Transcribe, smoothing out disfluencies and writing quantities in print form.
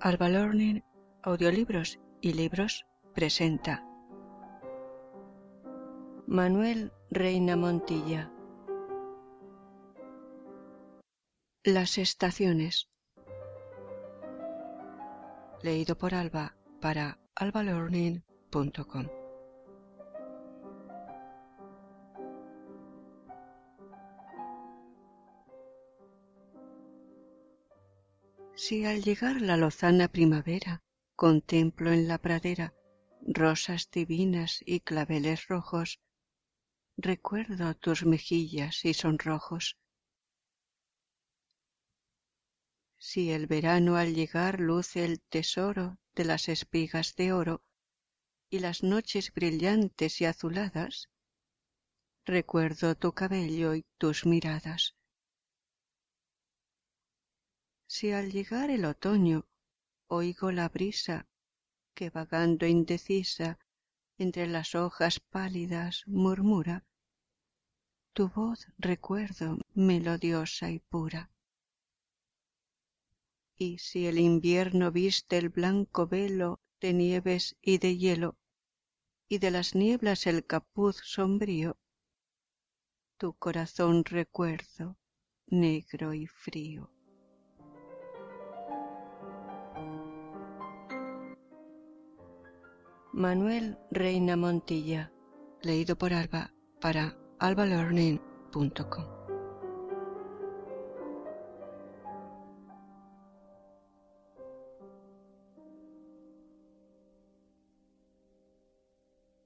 Alba Learning, Audiolibros y Libros presenta Manuel Reina Montilla. Las estaciones. Leído por Alba para albalearning.com. Si al llegar la lozana primavera contemplo en la pradera rosas divinas y claveles rojos, recuerdo tus mejillas y sonrojos. Si el verano al llegar luce el tesoro de las espigas de oro y las noches brillantes y azuladas, recuerdo tu cabello y tus miradas. Si al llegar el otoño oigo la brisa que vagando indecisa entre las hojas pálidas murmura, tu voz recuerdo melodiosa y pura. Y si el invierno viste el blanco velo de nieves y de hielo, y de las nieblas el capuz sombrío, tu corazón recuerdo negro y frío. Manuel Reina Montilla, leído por Alba para albalearning.com.